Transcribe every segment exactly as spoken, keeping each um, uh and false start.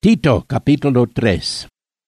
Tito, capítulo tres.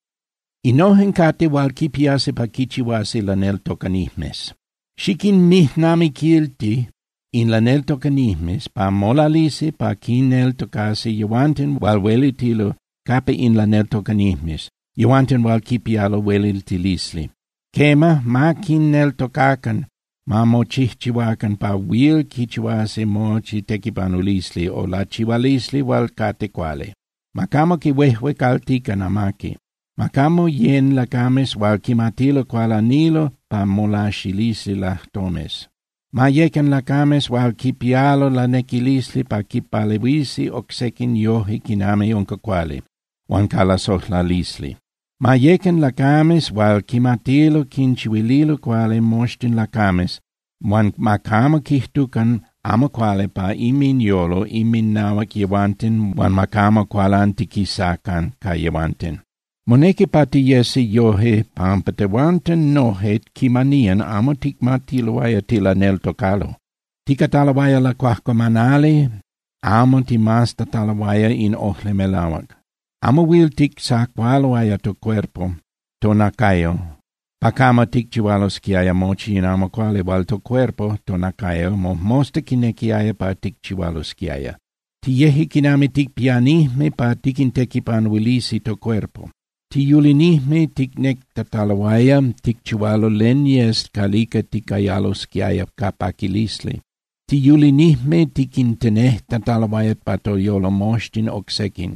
Inohen kate wal kipiase pa kichiwase lanel tocanismes. Shikin mihnami kilti in lanel tocanismes pa molalise pa kinel tocase yawanten wal welitilo kape in lanel tocanismes. Yawanten wal kipialo welitilisli. Kema ma kinel tokakan ma mo chichiwakan pa wil kichiwase mo chitekipanulisli o la chiwalisli wal kate kwale. Makamo ki wehwe kaltika namaki. Makamo yen lakames wal kimatilo kwalanilo pa molashilisi lahtomes. Ma yeken lakames wal kipialo la nekilisli pa kipalewisi oksekin yohi kiname onkakwale. Wan kalasohlalisli. Ma yeken lakames wal kimatilo kinchiwililo kwale moshtin lakames. Wan makamo kihtukan amo quale pa imin yolo imin nawak yawanten wan makama qualanti kisakan ka yawanten. Moneki pati yesi yohe pampatewanten nohet kimanian amo tikmatiluaya tila nel tokalo. Tikatalawaya la kwahkomanale amo timasta talawaya in ohle melawak. Amo wil tik sakwaloaya to cuerpo to nakayo. Pakama tikchiwalos kiaya mochi in amo quale wal to cuerpo to nakayo mo moste kinekiaya pa tikchiwalos kiaya. Tiyehi kiname tikpianihme pa tikintekipan wilisi to cuerpo. Tiyulinihme tiknek tatalawaya tikchiwalo lenyes kalika tikayalos kiaya kapakilisli. Tiyulinihme tikinteneh tatalawaya patoyolo moshtin oksekin.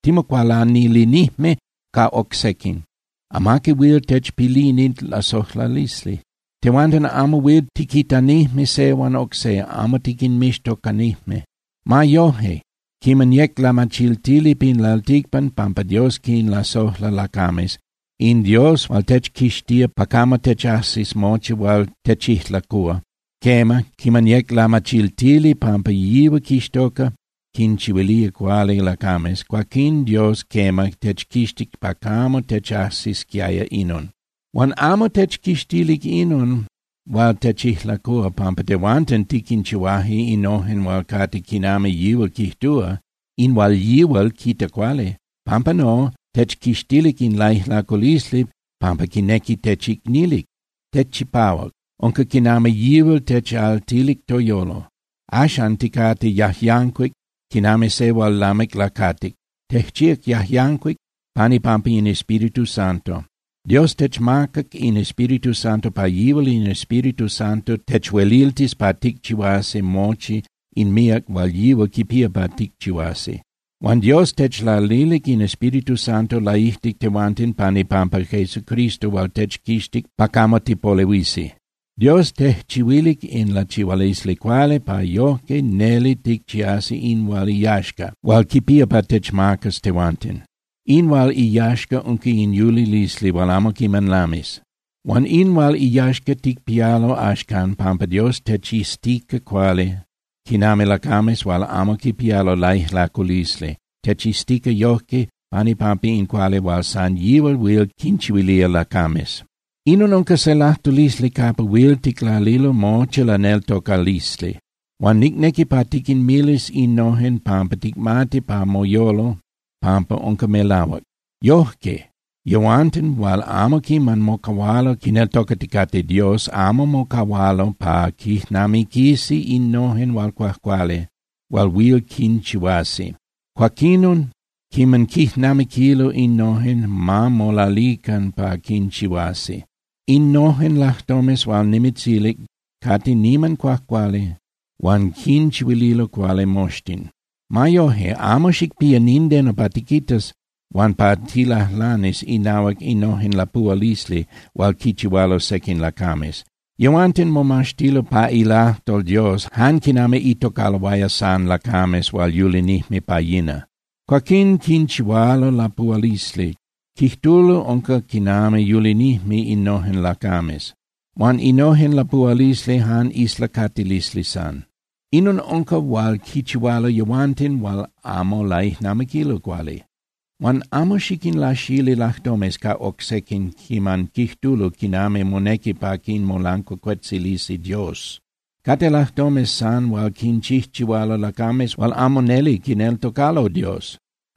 Timokwalanilinihme ka oksekin. Amaki wil tech pilinit la sohlalisli. Tewanten amo wil tikitanihme sewan okse amo tikin mishto kanihme. Ma yohe, kiman yek la machiltili pin laltikpan pampa Dios kin la sohla lakames. In Dios wal tech kishtia pakama tech asis mochi wal techihla kua. Kema, kiman yek la machiltili pampa yiwa kishtoka, kin chiwilia quale lakames, quakin Dios kema tech kistik pakamo tech asis kiaya inon. Wan amo tech kistilik inon, wal techihla kua pampa tewanten tikin chiwahi inohen wal kati kiname yiwal kihtua, in wal yiwal kita quale. Pampa no, tech kistilik in laihla kolisli, pampa kineki techik nilik, techipawak, onka kiname yiwal tech altilik toyolo. Ashan tikati yahyankwik, kiname sewal lamek lakatik, techchiak yahyankwik, pani pampi in Espiritu Santo. Dios techmakak in Espiritu Santo pa yiwal in Espiritu Santo techweliltis pa tikchiwase mochi in miak wal yiwal kipia pa tikchiwase. Wan Dios techlalilik in Espiritu Santo laihtik tewantin pani pampa Jesu Cristo wal techkistik pakamo tipolewisi. Dios techchiwilik in la chiwalisli quale pa yoke neli tikchiasi in wal iyashka, wal kipia pa techmakas tewantin. In wal iyashka unki in yuli lisli wal amo kiman lamis. Wan in wal iyashka tikpialo ashkan pampa Dios techistika quale, kiname lakames wal amo kipialo laih la kulisli, techistika yoke pani pampi in quale wal san yiwal wil kinchiwilia lakames. Inon onka selahtulisli kapa wil tiklalilo moche la nel tokalisli. Wan nikneki pa tikin milis inohen pampa tikmati pa moyolo, pampa onka melawak. Yohke, yawanten wal amo ki man mokawalo kinel tokatikate Dios amo mokawalo pa kihnami kisi inohen wal kwahkwale, wal wil kinchiwasi. Kwakinon, kiman kihnami kilo inohen ma molalikan pa kinchiwasi. Innohen lahtomes wal nimitzilik, kati niman kwahkwale, wan kinchiwililo kwale moshtin. Mayohe amo shikpia ninden patikitas, wan patilahlanis inawak innohen la pualisli, wal kichiwalo sekin lakames. Yawanten momashtilo pa ilah tol Dios, han kiname itokalawaya san lakames wal yulinihme pa yina. Kwakin kinchiwalo la pualisli, kihtulo onka kiname yulinihmi inohen lakames. Wan inohen la pualisli han isla katilisli san. Inon onka wal kichiwalo yawantin wal amo laih namakilo kwali. Wan amo shikin la shili lahtomes ka oksekin kiman kihtulo kiname moneki pa kin molanko kwetsilisi Dios. Kate lahtomes san wal kin chichiwalo lakames wal amo neli kinel tokalo Dios.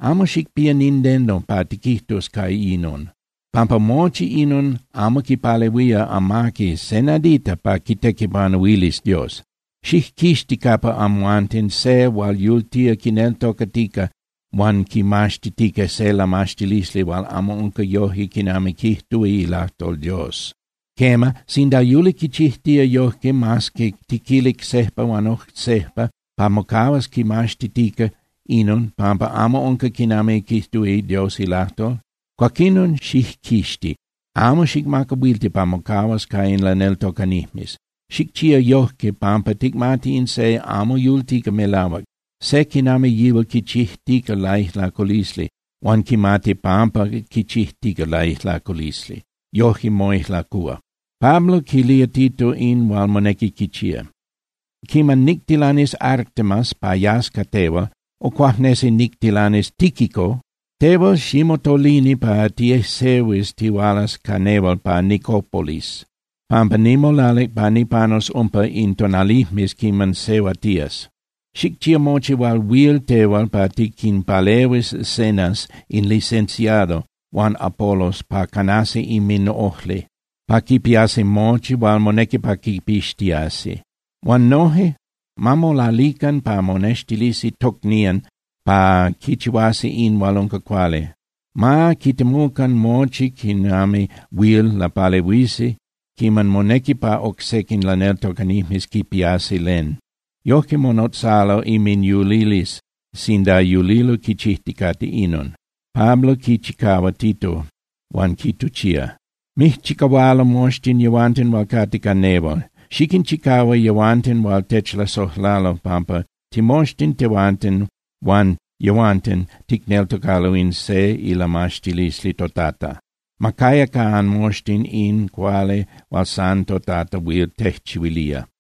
amo shikpia nindendo pa tikihtos kai inon. Pampa mochi inon amo kipalewia amaki senadita pa kitekipanuilis Dios. Shihkishti kapa amuanten se wal yultia kineltokatika wan kimashtitika se la mashtilisli wal amo unka yohi kinami kihtui ilahtol Dios. Kema, sinda yuli kichihtia yohke maske tikilik sehpa wanoh sehpa pa mokawas kimashtitika inon pampa amo unka kinami kihtui Dios ilahtol. Quaquinon shihkishti, amo shikmakawilti pa mokawas kain la neltokanihmis. Shikchia yohke pampa tikmati in se amo yultika melawak. Se kiname yiwa kichihtika laihla kolisli, wan kimati pampa kichihtika laihla kolisli. Yohi moihla kua. Pablo kilia Tito in wal moneki kichia. Kima nictilanis Artemas pa yaska tewa, o quahnesi nictilanis Tikiko, tewa shimotolini pa tie sewis tiwalas caneval pa Nicopolis. Pampa nimo lalek pa nipanos umpa in tonalihmis kiman sewatias. Shikchia mochi wal wil tewal pa tikin palewis senas in licenciado wan Apollos pa kanasi imin ohle. Pa kipiasi mochi wal moneki pa kipishtiasi. Wan nohe, mamo lalikan pa monestilisi toknian pa kichiwasi in walonka kwale. Ma kitemukan mochi kinami wil la palewisi, kiman moneki pa oksekin la neltokanihmis kipiasi len. Yoke monotsalo imin yulilis, sinda yulilo kichihtikati inon. Pablo kichikawa Tito, wan kituchia. Mih chikawalo moshtin yawantin wal katika nebol. Shikin chikawa yawantin wal techla sohlalo pampa, timoshtin tewantin wan yawantin tikneltokalo in se ilamashtilis litotata. Makaya kaan moshtin in quale wal santo tata wil techwilia.